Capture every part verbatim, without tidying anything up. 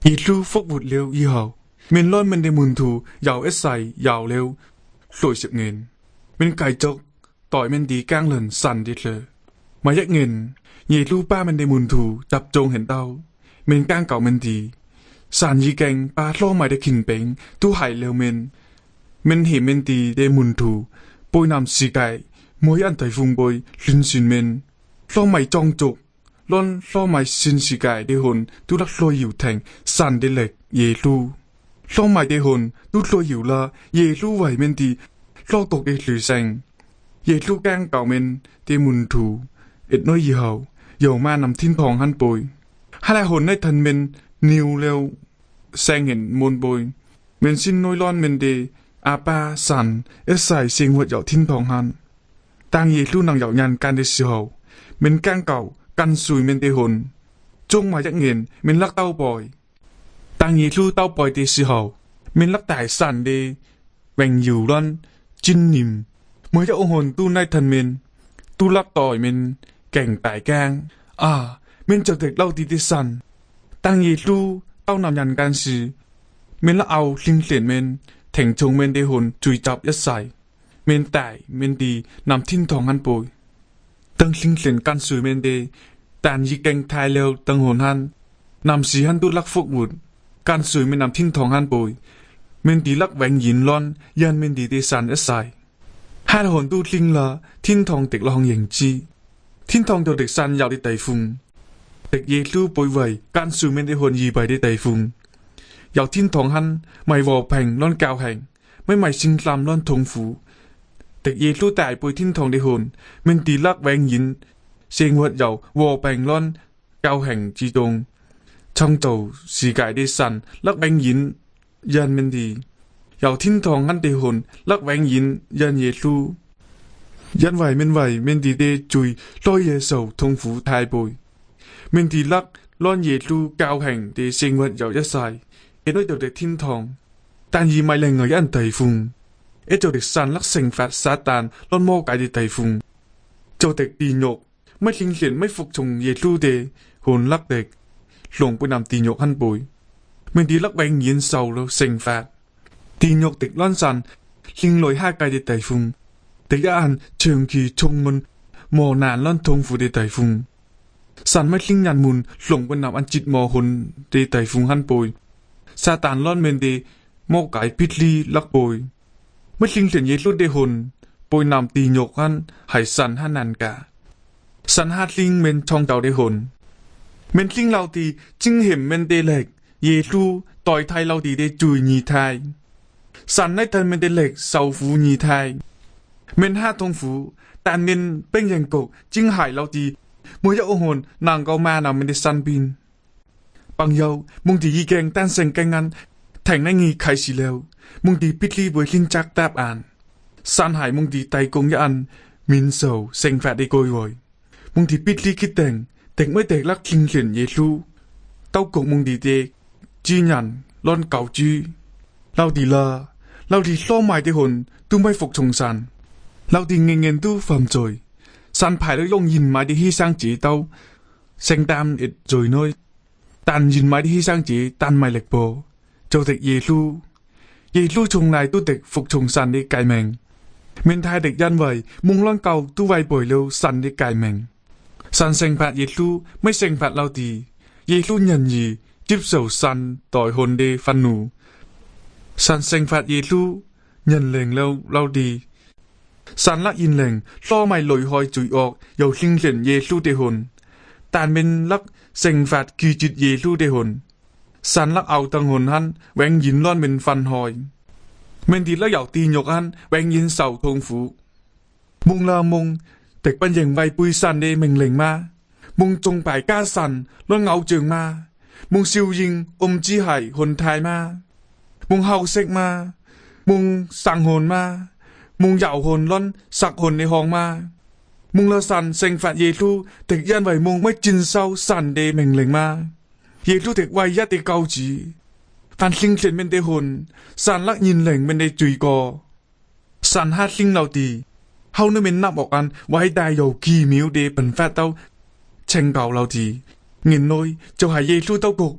耶穌復活了以後，面來面的門徒又一世遊了數十年，面繼續待面的耕耘神的了。每一年，耶穌把面的門徒集中喺度，面耕舊面的神已經把羅米的權柄都係了面，面係面的的門徒背南世界每人地奉背亂算面，羅米裝足。論羅米全世界的魂都得需要聽神的力耶穌，羅米的魂都需要啦耶穌為面的羅國的旅程，耶穌將舊面的門徒一耐以後，又มานำ天堂ขั้นปุยให้หลายคนได้ทันเมนนิวเร็วแสงเห็นมนปุยเมนสิ้นน้อยร้อนเมนเดอาปาสันเอสใส่เสียงหัวเหยาะ天堂ขั้น當耶穌能有人間的時候，เมน將舊跟隨面的魂，終埋一年面甩兜背。當耶穌兜背的時候，面甩大神的榮耀論尊嚴，每一個魂都ในทัน面，都甩代面勁大驚啊！面就敵嬲啲啲神。當耶穌兜南人間時，面甩เอา靈連面停從面的魂聚集一世，面大面地南天堂ขั้น背。當靈連跟隨面的但已經太了當魂漢，南時漢都甩復活，跟隨面南天堂漢背，面地甩永遠論，因面地的神一世，漢魂都靈啦，天堂敵浪迎之，天堂就敵神有的地方，敵耶穌背為跟隨面的魂預備的地方，由天堂漢咪和平論教行，咪咪聖三論痛苦，敵耶穌大背天堂的魂，面地甩永遠。生活由和平論教行之中，創造世界的神甩永遠因面地，由天堂恩的魂甩永遠因耶穌，因為面為面地的罪來耶穌痛苦太背，面地甩讓耶穌教行的生活由一世，亦都到的天堂，但而咪另外一人地方，亦做的神甩懲罰撒旦讓魔鬼的地方，做的地獄。ไม่ทิ้งเสียนไม่服從耶穌的魂甩的ลงไปนำ地獄ขั้น背ไม่ดี甩永遠受了懲罰地獄的亂神另類下界的地方第一案長期充滿磨難亂痛苦的地方神ไม่ทิ้ง人們ลงไปนำอันจิต磨魂的地方ขั้น背撒旦亂面的魔鬼พิษ甩背ไม่ทิ้งเสียน耶穌的魂ไปนำ地獄ขั้นให้神ให้นันกา神下令面創造的魂，面令เรา地精顯面的力，耶穌代替เรา地的罪孽態，神ในทัน面的力受苦孽態，面下痛苦，但面並人局精係เรา地每一個魂能夠มา到面的身邊。朋友，夢地已經誕生經驗，停喺你開始了，夢地必須會選擇答案，神係夢地提供一案免受懲罰的機會。夢地必須決定，敵ไม่敵甩ทิ้งเสียน耶穌兜局夢地的主人亂救主เรา地啦เรา地所賣的魂都ไม่服從神เรา地人人都犯罪神派了用人買的犧牲者兜承擔一罪內但人買的犧牲者但ไม่力薄就敵耶穌耶穌從來都敵服從神的誡命面太敵因為夢亂救都違背了神的誡命神懲罰耶穌ไม่懲罰เรา地耶穌仁義接受神代คน的憤怒神懲罰耶穌人靈了เรา地神甩人靈所咪累害罪惡又興成耶穌的魂但面甩懲罰拒絕耶穌的魂神甩เอา當魂亨永遠亂面分開面地甩由地獄亨永遠受痛苦夢啦夢敵不認為背神的命令嗎？夢崇拜假神亂偶像嗎？夢笑應暗之係魂態嗎？夢後息嗎？夢生魂嗎？夢遊魂亂殺魂的項嗎？夢啦神懲罰耶穌敵因為夢ไม่遵守神的命令嗎？耶穌敵唯一的救主凡聖神面的魂神甩人靈面的罪過神下令เรา地後你面นับออกอัน偉大又奇妙的辦法到拯救เรา地原來就係耶穌兜局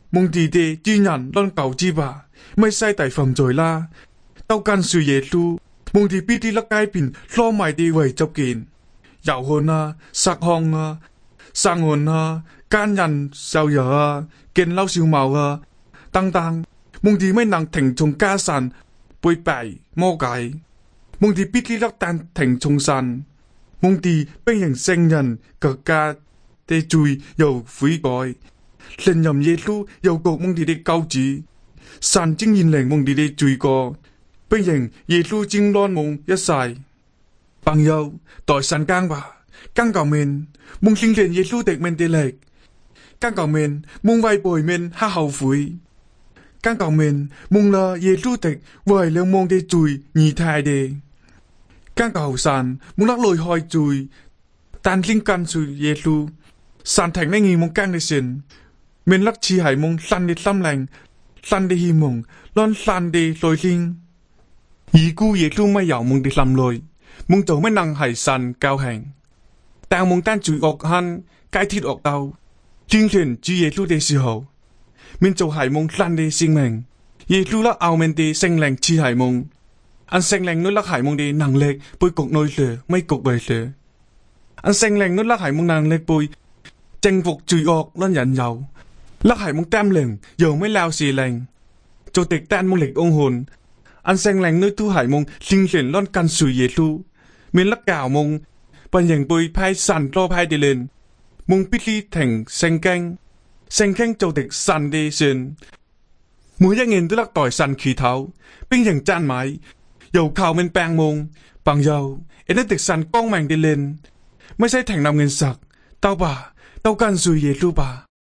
蒙地地專人論舊之吧，咪西大犯罪啦，都跟隨耶穌，蒙地必啲甩街邊攞埋啲為執件，遊漢啊、殺漢啊、殺漢啊、奸人受辱啊、見嬲小貌啊，等等，蒙地咪能聽從家神背敗魔戒，蒙地必啲甩但聽從神，蒙地並人聖人國家的罪又悔改。信任耶穌又覺蒙地的救主，神正現靈蒙地的罪過，並認耶穌正亂蒙一世。朋友代神更吧，更cầu mình蒙聖靈耶穌的mình的力，更cầu mình蒙為背mình黑後悔，更cầu mình蒙了耶穌的為了蒙的罪而態的，更cầu神蒙得累害罪，但先跟隨耶穌，神停呢義蒙更的sin。mình lắc chi hải mong săn đi tâm lành, săn đi hy mong, lon săn đi lôi linh. Ý cú耶穌咪有mong đi tâm lôi, mong tổ mới năng hải săn cao hành. Tàng mong tan chùi ọc hăn, cái thịt ọc đau. Chính thuyền chú耶穌de sư hậu. Mình tổ hải mong săn đi sinh mệnh.耶穌lắc ao mình đi sinh lành chi hải mong. Anh sinh lành nó lắc hải mong đi năng lực bôi cục nôi lửa, mấy cục bầy lửa. Anh sinh lành nó lắc hải mong năng lực bôi chinh phục chùi ọc lon nhận dầu. Lắc hải mong tam lệnh, dầu mới lao xì lệnh. Chủ tịch tan mong lịch ông hồn. Anh xanh lệnh nơi thu hải mong sinh chuyển lon căn sùi耶穌. Mình lắc gạo mong, bằng hình bùi phai sàn lo phai đi lên. Mong biết lý thành xanh canh. Xanh canh chủ tịch sàn đi xuyên. Mỗi một nghìn tôi lắc tỏi sàn khí tháo. Bình hình chán mái. Dầu khảo mình bang mong. Bằng dầu, em tịch sàn con mảnh đi lên. Mới sẽ thành năm nghìn sạc. Tao bà, tao căn sùi耶穌bà.